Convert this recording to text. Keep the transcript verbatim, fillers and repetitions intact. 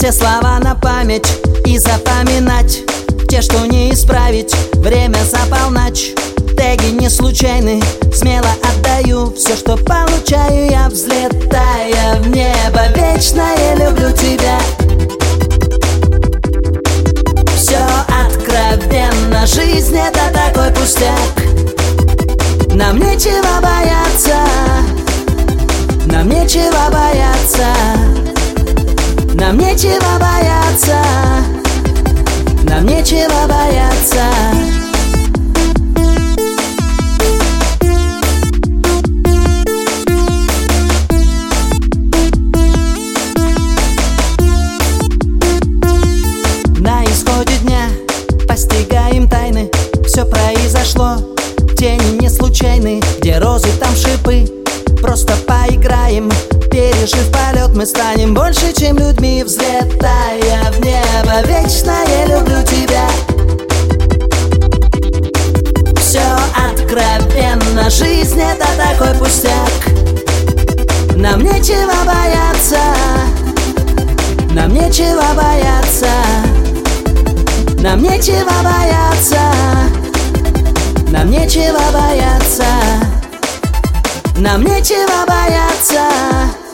Все слова на память и запоминать те, что не исправить, время за полночь. Теги не случайны, смело отдаю все, что получаю я, взлетая в небо. Вечное люблю тебя. Все откровенно, жизнь это такой пустяк. Нам нечего бояться, нам нечего бояться, нам нечего бояться, нам нечего бояться. На исходе дня постигаем тайны, все произошло, тени не случайны, где розы, там шипы. Просто поиграем, пережив полет, мы станем больше, чем людьми, взлетая в небо. Вечное люблю тебя. Все откровенно, жизнь это такой пустяк. Нам нечего бояться, нам нечего бояться, нам нечего бояться, нам нечего бояться, нам нечего бояться.